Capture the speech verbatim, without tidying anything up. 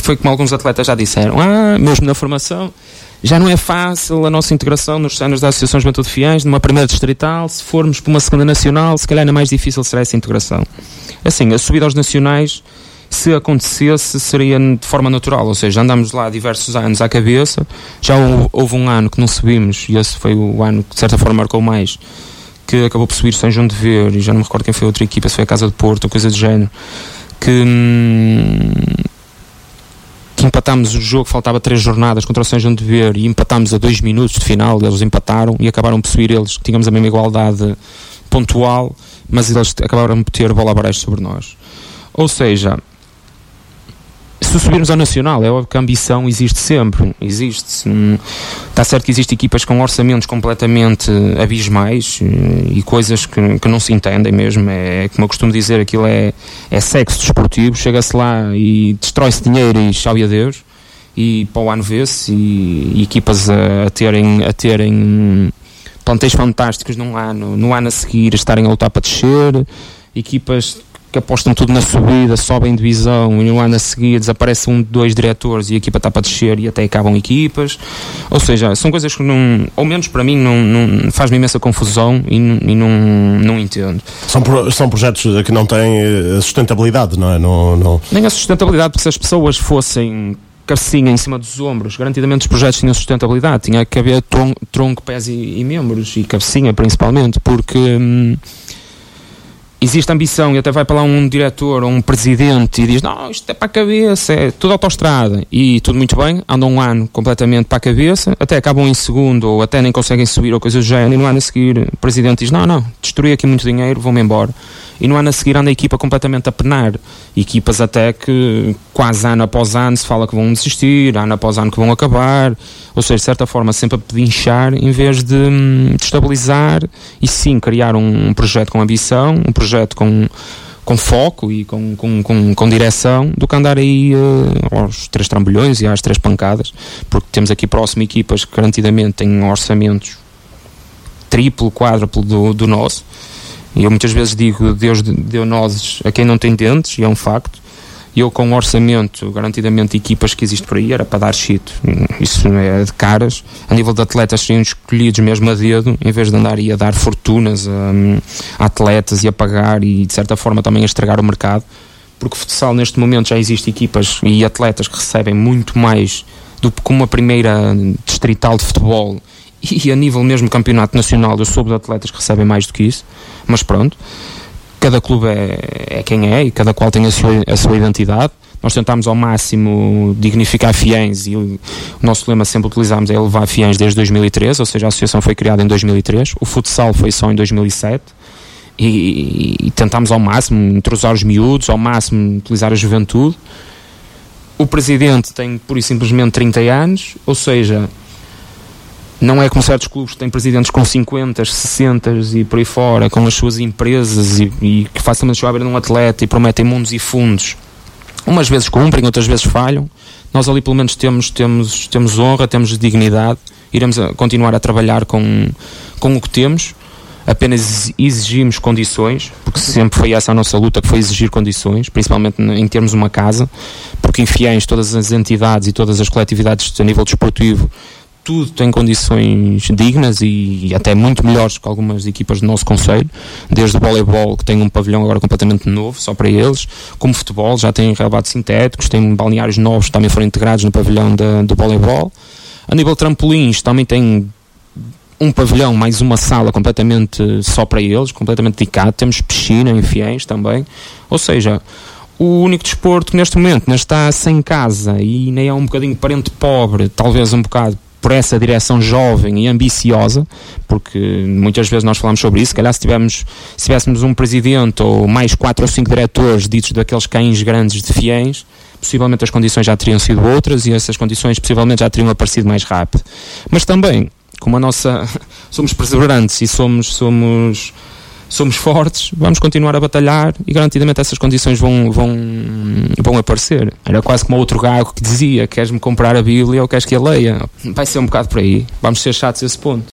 foi como alguns atletas já disseram, ah, mesmo na formação, já não é fácil a nossa integração nos cenários da Associação Juventude de Fiéis, numa primeira distrital, se formos para uma segunda nacional, se calhar ainda mais difícil será essa integração. Assim, a subida aos nacionais, se acontecesse, seria de forma natural, ou seja, andamos lá diversos anos à cabeça, já houve, houve um ano que não subimos, e esse foi o ano que de certa forma marcou mais, que acabou por subir São João de Ver, e já não me recordo quem foi a outra equipa, se foi a Casa de Porto, ou coisa do género, que, hum, que empatámos o jogo, faltava três jornadas contra o São João de Ver, e empatámos a dois minutos de final, eles empataram, e acabaram por subir eles, que tínhamos a mesma igualdade pontual, mas eles acabaram por ter bola abaixo sobre nós. Ou seja, se subirmos ao Nacional, é óbvio que a ambição existe sempre, existe. Hum, está certo que existem equipas com orçamentos completamente abismais e, e coisas que, que não se entendem mesmo, é como eu costumo dizer, aquilo é, é sexo desportivo, chega-se lá e destrói-se dinheiro e tchau e adeus, e para o ano vê-se, e, e equipas a, a terem, a terem plantéis fantásticos num ano, no ano a seguir a estarem a lutar para descer, equipas que apostam tudo na subida, sobem divisão e no ano a seguir desaparece um, dois diretores e a equipa está para descer e até acabam equipas. Ou seja, são coisas que não, ou menos para mim, não, não faz-me imensa confusão e, e não, não entendo. São, pro, são projetos que não têm sustentabilidade, não é? Não, não... Nem a sustentabilidade, porque se as pessoas fossem cabecinha em cima dos ombros, garantidamente os projetos tinham sustentabilidade, tinha que haver tronco, tronco pés e, e membros, e cabecinha principalmente, porque hum, existe ambição, e até vai para lá um diretor ou um presidente e diz, não, isto é para a cabeça, é tudo autoestrada, e tudo muito bem, andam um ano completamente para a cabeça, até acabam em segundo, ou até nem conseguem subir, ou coisa do género, e no ano a seguir o presidente diz, não, não, destruí aqui muito dinheiro, vou-me embora. E no ano a seguir anda a equipa completamente a penar, equipas até que quase ano após ano se fala que vão desistir, ano após ano que vão acabar, ou seja, de certa forma sempre a pedinchar em vez de, de estabilizar e sim criar um, um projeto com ambição, um projeto com, com foco e com, com, com, com direção, do que andar aí uh, aos três trambolhões e às três pancadas, porque temos aqui próximo equipas que garantidamente têm orçamentos triplo, quádruplo do, do nosso. E eu muitas vezes digo, Deus deu nozes a quem não tem dentes, e é um facto. E eu com um orçamento, garantidamente, de equipas que existe por aí, era para dar shit. Isso é de caras. A nível de atletas seriam escolhidos mesmo a dedo, em vez de andar aí a dar fortunas a, a atletas e a pagar e, de certa forma, também a estragar o mercado. Porque o futsal, neste momento, já existe equipas e atletas que recebem muito mais do que uma primeira distrital de futebol. E a nível mesmo campeonato nacional, eu soube de atletas que recebem mais do que isso, mas pronto, cada clube é, é quem é e cada qual tem a sua, a sua identidade. Nós tentámos ao máximo dignificar Fiéis e o, o nosso lema sempre utilizámos é elevar Fiéis desde dois mil e treze, ou seja, a associação foi criada em dois mil e três, o futsal foi só em dois mil e sete, e, e, e tentámos ao máximo entrosar os miúdos, ao máximo utilizar a juventude. O presidente tem pura e simplesmente trinta anos, ou seja, não é como certos clubes que têm presidentes com cinquenta, sessenta e por aí fora, com as suas empresas e, e que facilmente chover num atleta e prometem mundos e fundos. Umas vezes cumprem, outras vezes falham. Nós ali pelo menos temos, temos, temos honra, temos dignidade, iremos a continuar a trabalhar com, com o que temos, apenas exigimos condições, porque sempre foi essa a nossa luta, que foi exigir condições, principalmente em termos de uma casa, porque em Fiéis todas as entidades e todas as coletividades a nível desportivo tudo tem condições dignas e, e até muito melhores que algumas equipas do nosso concelho, desde o voleibol, que tem um pavilhão agora completamente novo, só para eles, como futebol, já tem relevados sintéticos, tem balneários novos que também foram integrados no pavilhão da, do voleibol. A nível de trampolins, também tem um pavilhão, mais uma sala completamente só para eles, completamente dedicado, temos piscina em Fiéis também, ou seja, o único desporto que neste momento não está sem casa e nem é um bocadinho parente pobre, talvez um bocado por essa direção jovem e ambiciosa, porque muitas vezes nós falamos sobre isso, se calhar se, tivermos, se tivéssemos um presidente ou mais quatro ou cinco diretores ditos daqueles cães grandes de Fiéis, possivelmente as condições já teriam sido outras e essas condições possivelmente já teriam aparecido mais rápido. Mas também, como a nossa somos perseverantes e somos somos somos fortes, vamos continuar a batalhar e garantidamente essas condições vão, vão, vão aparecer. Era quase como outro gago que dizia, queres-me comprar a Bíblia ou queres que a leia? Vai ser um bocado por aí, vamos ser chatos a esse ponto.